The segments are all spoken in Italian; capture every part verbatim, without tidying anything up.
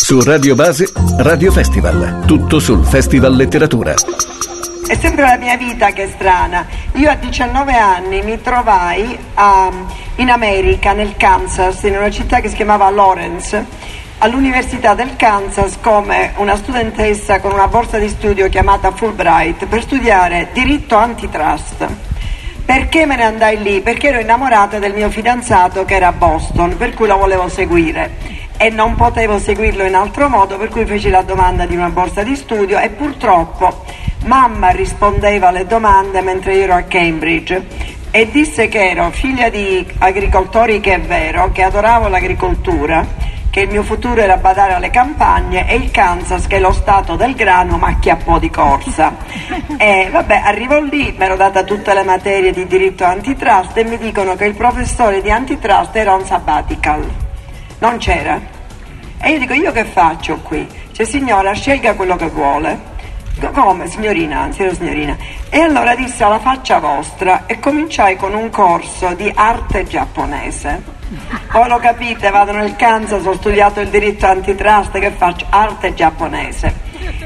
Su Radio Base, Radio Festival. Tutto sul Festival Letteratura. È sempre la mia vita che è strana. Io a diciannove anni mi trovai a, in America, nel Kansas, in una città che si chiamava Lawrence, all'Università del Kansas, come una studentessa con una borsa di studio chiamata Fulbright, per studiare diritto antitrust. Perché me ne andai lì? Perché ero innamorata del mio fidanzato che era a Boston, per cui lo volevo seguire e non potevo seguirlo in altro modo, per cui feci la domanda di una borsa di studio e purtroppo mamma rispondeva alle domande mentre io ero a Cambridge e disse che ero figlia di agricoltori, che è vero, che adoravo l'agricoltura, che il mio futuro era badare alle campagne, e il Kansas, che è lo stato del grano, ma acchiappò di corsa. E vabbè, arrivo lì, mi ero data tutte le materie di diritto antitrust e mi dicono che il professore di antitrust era un sabbatical, non c'era. E io dico, io che faccio qui? Cioè, signora, scelga quello che vuole. Come, signorina? Anzi, ero signorina. E allora disse, alla faccia vostra, e cominciai con un corso di arte giapponese. Poi lo capite, vado nel Kansas, ho studiato il diritto antitrust, che faccio? Arte giapponese.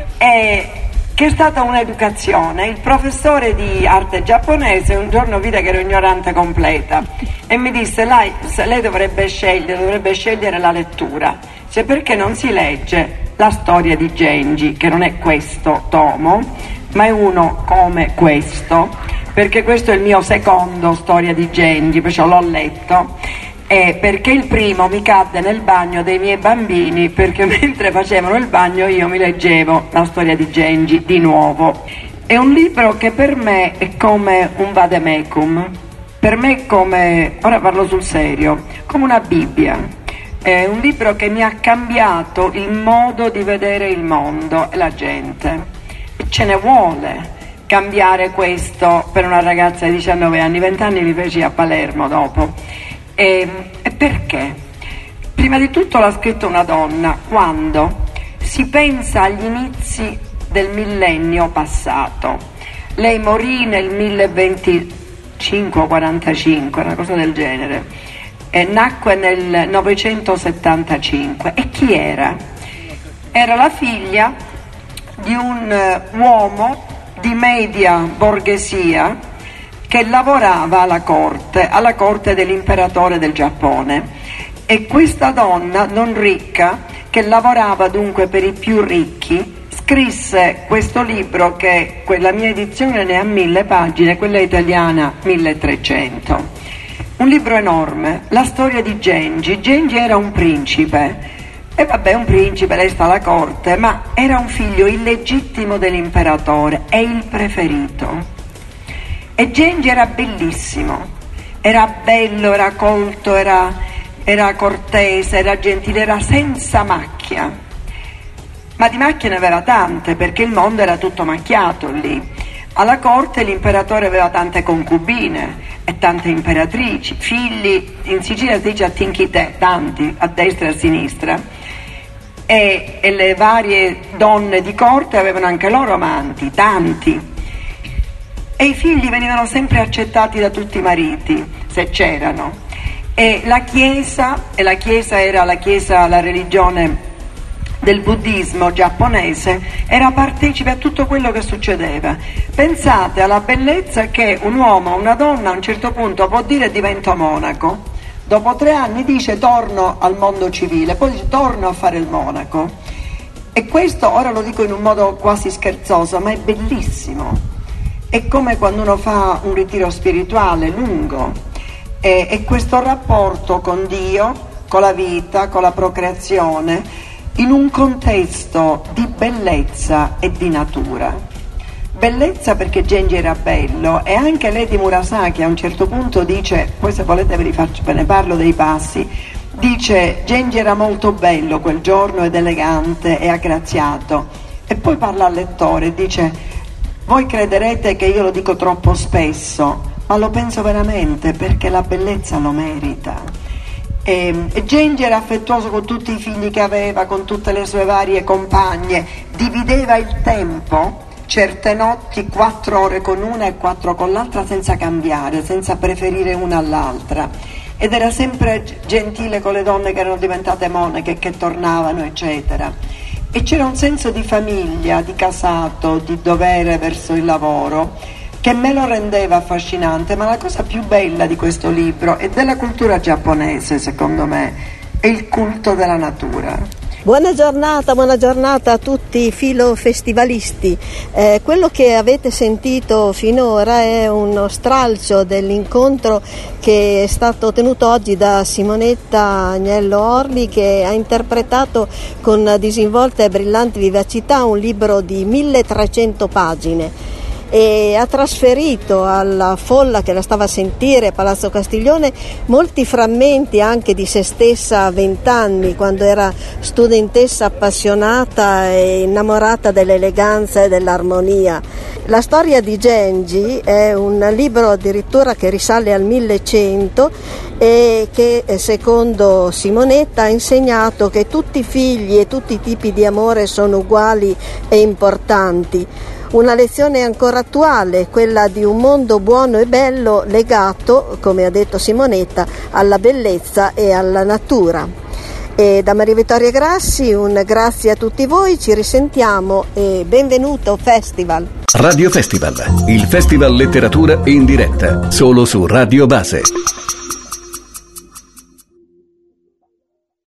E che è stata un'educazione. Il professore di arte giapponese un giorno vide che ero ignorante completa e mi disse, lei, lei dovrebbe scegliere, dovrebbe scegliere la lettura. Cioè, perché non si legge la storia di Genji, che non è questo tomo, ma è uno come questo, perché questo è il mio secondo storia di Genji, perciò l'ho letto, e perché il primo mi cadde nel bagno dei miei bambini, perché mentre facevano il bagno io mi leggevo la storia di Genji di nuovo. È un libro che per me è come un vademecum, per me è come, ora parlo sul serio, come una Bibbia. È un libro che mi ha cambiato il modo di vedere il mondo e la gente. Ce ne vuole cambiare questo per una ragazza di diciannove anni, venti anni li feci a Palermo dopo. E, e perché? Prima di tutto l'ha scritto una donna quando si pensa agli inizi del millennio passato. Lei morì nel milleventicinque o quarantacinque, una cosa del genere. E nacque nel novecentosettantacinque. E chi era? Era la figlia di un uh, uomo di media borghesia che lavorava alla corte, alla corte dell'imperatore del Giappone. E questa donna non ricca, che lavorava dunque per i più ricchi, scrisse questo libro, che quella mia edizione ne ha mille pagine, quella italiana milletrecento. Un libro enorme, la storia di Genji. Genji era un principe, e vabbè, un principe, lei sta alla corte, ma era un figlio illegittimo dell'imperatore, è il preferito. E Genji era bellissimo, era bello, era colto, era, era cortese, era gentile, era senza macchia. Ma di macchie ne aveva tante, perché il mondo era tutto macchiato lì. Alla corte l'imperatore aveva tante concubine e tante imperatrici, figli, in Sicilia si dice a tinchite, tanti, a destra e a sinistra, e, e le varie donne di corte avevano anche loro amanti, tanti, e i figli venivano sempre accettati da tutti i mariti, se c'erano, e la chiesa, e la chiesa era la chiesa, la religione del buddismo giapponese, era partecipe a tutto quello che succedeva. Pensate alla bellezza che un uomo, una donna a un certo punto può dire divento monaco, dopo tre anni dice torno al mondo civile, poi dice torno a fare il monaco. E questo ora lo dico in un modo quasi scherzoso, ma è bellissimo. È come quando uno fa un ritiro spirituale lungo, e, e questo rapporto con Dio, con la vita, con la procreazione, in un contesto di bellezza e di natura. Bellezza perché Genji era bello, e anche Lady Murasaki a un certo punto dice, poi se volete ve, li faccio, ve ne parlo dei passi, dice Genji era molto bello quel giorno ed elegante e aggraziato, e poi parla al lettore e dice, voi crederete che io lo dico troppo spesso, ma lo penso veramente, perché la bellezza lo merita. E, e Genji era affettuoso con tutti i figli che aveva, con tutte le sue varie compagne, divideva il tempo, certe notti quattro ore con una e quattro con l'altra, senza cambiare, senza preferire una all'altra. ed era sempre gentile con le donne che erano diventate monache, che tornavano, eccetera. E c'era un senso di famiglia, di casato, di dovere verso il lavoro, che me lo rendeva affascinante. Ma la cosa più bella di questo libro e della cultura giapponese, secondo me, è il culto della natura. Buona giornata, buona giornata a tutti i filofestivalisti. Eh, quello che avete sentito finora è uno stralcio dell'incontro che è stato tenuto oggi da Simonetta Agnello Orli, che ha interpretato con disinvolta e brillante vivacità un libro di milletrecento pagine. E ha trasferito alla folla che la stava a sentire a Palazzo Castiglione molti frammenti anche di se stessa a vent'anni, quando era studentessa appassionata e innamorata dell'eleganza e dell'armonia. La storia di Genji è un libro addirittura che risale al millecento e che, secondo Simonetta, ha insegnato che tutti i figli e tutti i tipi di amore sono uguali e importanti. Una lezione ancora attuale, quella di un mondo buono e bello legato, come ha detto Simonetta, alla bellezza e alla natura. E da Maria Vittoria Grassi un grazie a tutti voi, ci risentiamo e benvenuto Festival. Radio Festival, il festival letteratura in diretta, solo su Radio Base.